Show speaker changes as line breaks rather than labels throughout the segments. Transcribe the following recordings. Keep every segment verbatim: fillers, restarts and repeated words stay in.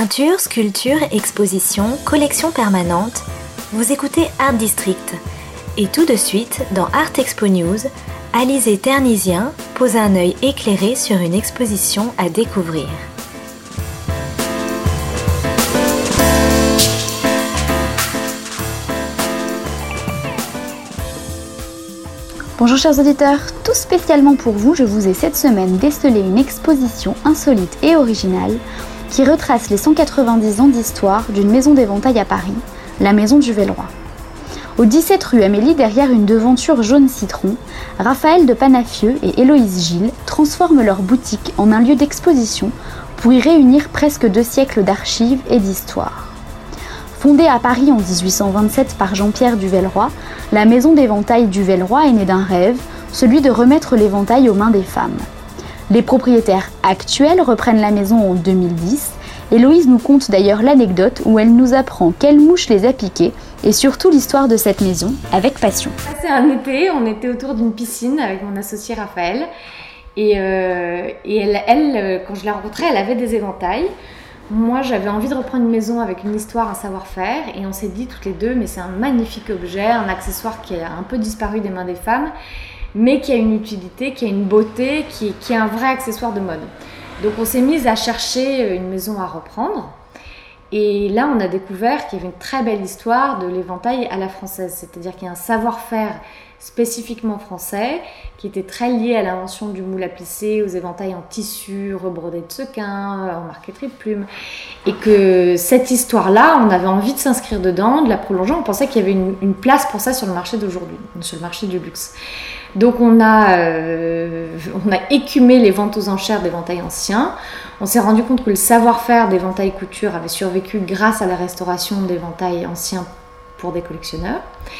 Peinture, sculpture, exposition, collection permanente, vous écoutez Art District. Et tout de suite, dans Art Expo News, Alizé Ternisien pose un œil éclairé sur une exposition à découvrir.
Bonjour chers auditeurs, tout spécialement pour vous, je vous ai cette semaine décelé une exposition insolite et originale qui retrace les cent quatre-vingt-dix ans d'histoire d'une maison d'éventail à Paris, la Maison Duvelleroy. Au dix-sept rue Amélie, derrière une devanture jaune citron, Raphaël de Panafieux et Héloïse Gilles transforment leur boutique en un lieu d'exposition pour y réunir presque deux siècles d'archives et d'histoire. Fondée à Paris en dix-huit cent vingt-sept par Jean-Pierre Duvelleroy, la maison d'éventail Duvelleroy est née d'un rêve, celui de remettre l'éventail aux mains des femmes. Les propriétaires actuels reprennent la maison en deux mille dix. Héloïse nous conte d'ailleurs l'anecdote où elle nous apprend quelle mouche les a piqués et surtout l'histoire de cette maison avec passion.
C'est un été, on était autour d'une piscine avec mon associé Raphaël et, euh, et elle, elle, quand je l'ai rencontrée, elle avait des éventails. Moi, j'avais envie de reprendre une maison avec une histoire, un savoir-faire et on s'est dit toutes les deux, mais c'est un magnifique objet, un accessoire qui a un peu disparu des mains des femmes, mais qui a une utilité, qui a une beauté, qui, qui est un vrai accessoire de mode. Donc on s'est mis à chercher une maison à reprendre et là on a découvert qu'il y avait une très belle histoire de l'éventail à la française, c'est-à-dire qu'il y a un savoir-faire spécifiquement français qui était très lié à l'invention du moule à plisser, aux éventails en tissu, rebrodés de sequins, en marqueterie de plumes, et que cette histoire-là, on avait envie de s'inscrire dedans, de la prolonger. On pensait qu'il y avait une, une place pour ça sur le marché d'aujourd'hui, sur le marché du luxe. Donc on a, euh, on a écumé les ventes aux enchères d'éventails anciens. On s'est rendu compte que le savoir-faire d'éventail couture avait survécu grâce à la restauration d'éventails anciens pour des collectionneurs.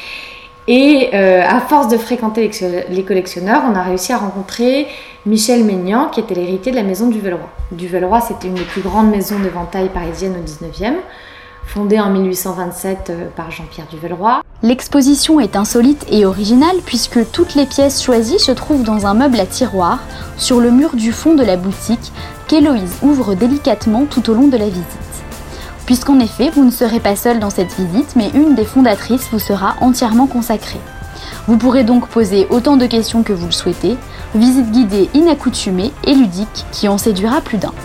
Et euh, à force de fréquenter les collectionneurs, on a réussi à rencontrer Michel Maignan, qui était l'héritier de la maison Duvelleroy. Duvelleroy, c'était une des plus grandes maisons d'éventail parisiennes au dix-neuvième, fondée en mille huit cent vingt-sept par Jean-Pierre Duvelleroy.
L'exposition est insolite et originale puisque toutes les pièces choisies se trouvent dans un meuble à tiroir sur le mur du fond de la boutique qu'Héloïse ouvre délicatement tout au long de la visite. Puisqu'en effet, vous ne serez pas seul dans cette visite, mais une des fondatrices vous sera entièrement consacrée. Vous pourrez donc poser autant de questions que vous le souhaitez, visite guidée inaccoutumée et ludique qui en séduira plus d'un.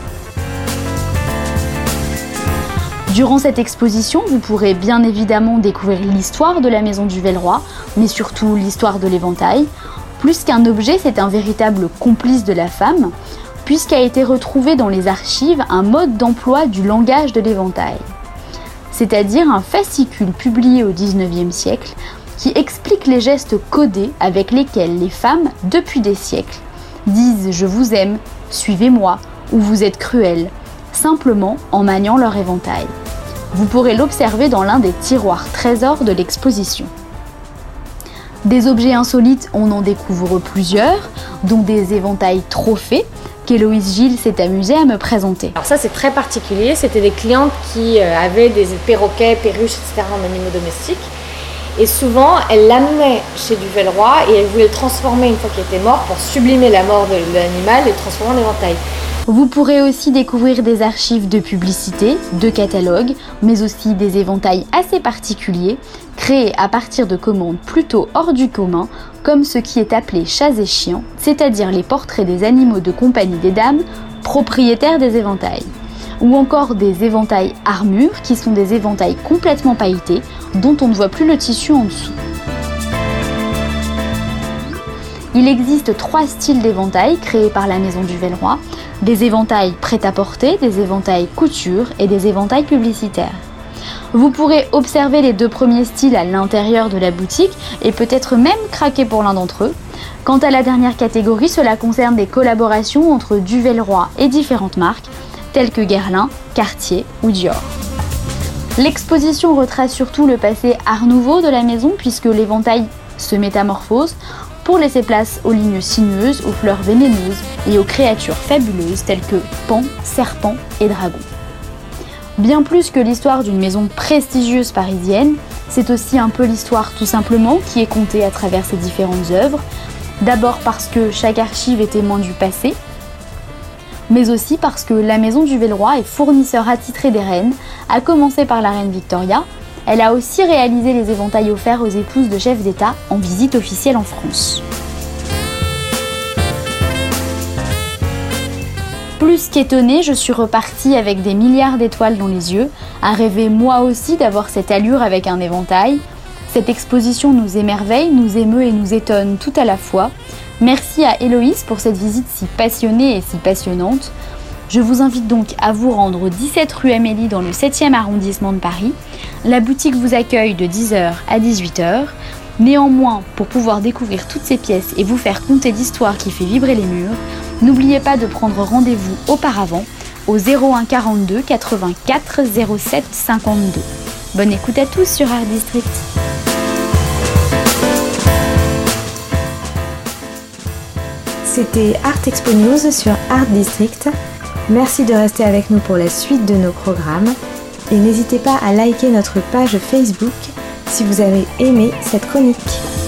Durant cette exposition, vous pourrez bien évidemment découvrir l'histoire de la maison Duvelleroy, mais surtout l'histoire de l'éventail. Plus qu'un objet, c'est un véritable complice de la femme, puisqu'a été retrouvé dans les archives un mode d'emploi du langage de l'éventail, c'est-à-dire un fascicule publié au dix-neuvième siècle qui explique les gestes codés avec lesquels les femmes, depuis des siècles, disent « je vous aime »,« suivez-moi » ou « vous êtes cruel », simplement en maniant leur éventail. Vous pourrez l'observer dans l'un des tiroirs trésors de l'exposition. Des objets insolites, on en découvre plusieurs, dont des éventails trophées, qu'Héloïse Gilles s'est amusée à me présenter.
Alors ça c'est très particulier, c'était des clientes qui avaient des perroquets, perruches, et cetera en animaux domestiques. Et souvent, elles l'amenaient chez Duvelleroy et elles voulaient le transformer une fois qu'il était mort pour sublimer la mort de l'animal et le transformer en éventail.
Vous pourrez aussi découvrir des archives de publicité, de catalogues, mais aussi des éventails assez particuliers, créés à partir de commandes plutôt hors du commun, comme ce qui est appelé chats et chiens, c'est-à-dire les portraits des animaux de compagnie des dames, propriétaires des éventails. Ou encore des éventails armures, qui sont des éventails complètement pailletés, dont on ne voit plus le tissu en dessous. Il existe trois styles d'éventails créés par la maison Duvelleroy, des éventails prêt-à-porter, des éventails couture et des éventails publicitaires. Vous pourrez observer les deux premiers styles à l'intérieur de la boutique et peut-être même craquer pour l'un d'entre eux. Quant à la dernière catégorie, cela concerne des collaborations entre Duvelleroy et différentes marques, telles que Guerlain, Cartier ou Dior. L'exposition retrace surtout le passé art nouveau de la maison puisque l'éventail se métamorphose pour laisser place aux lignes sinueuses, aux fleurs vénéneuses et aux créatures fabuleuses telles que pans, serpents et dragons. Bien plus que l'histoire d'une maison prestigieuse parisienne, c'est aussi un peu l'histoire tout simplement qui est contée à travers ces différentes œuvres. D'abord parce que chaque archive est témoin du passé, mais aussi parce que la Maison du Velleroy est fournisseur attitré des reines, à commencer par la reine Victoria. Elle a aussi réalisé les éventails offerts aux épouses de chefs d'État en visite officielle en France. Plus qu'étonnée, je suis repartie avec des milliards d'étoiles dans les yeux, à rêver moi aussi d'avoir cette allure avec un éventail. Cette exposition nous émerveille, nous émeut et nous étonne tout à la fois. Merci à Héloïse pour cette visite si passionnée et si passionnante. Je vous invite donc à vous rendre au dix-sept rue Amélie dans le septième arrondissement de Paris. La boutique vous accueille de dix heures à dix-huit heures. Néanmoins, pour pouvoir découvrir toutes ces pièces et vous faire conter l'histoire qui fait vibrer les murs, n'oubliez pas de prendre rendez-vous auparavant au zéro un quarante-deux quatre-vingt-quatre zéro sept cinquante-deux. Bonne écoute à tous sur Art District.
C'était Art Expo News sur Art District. Merci de rester avec nous pour la suite de nos programmes et n'hésitez pas à liker notre page Facebook si vous avez aimé cette chronique.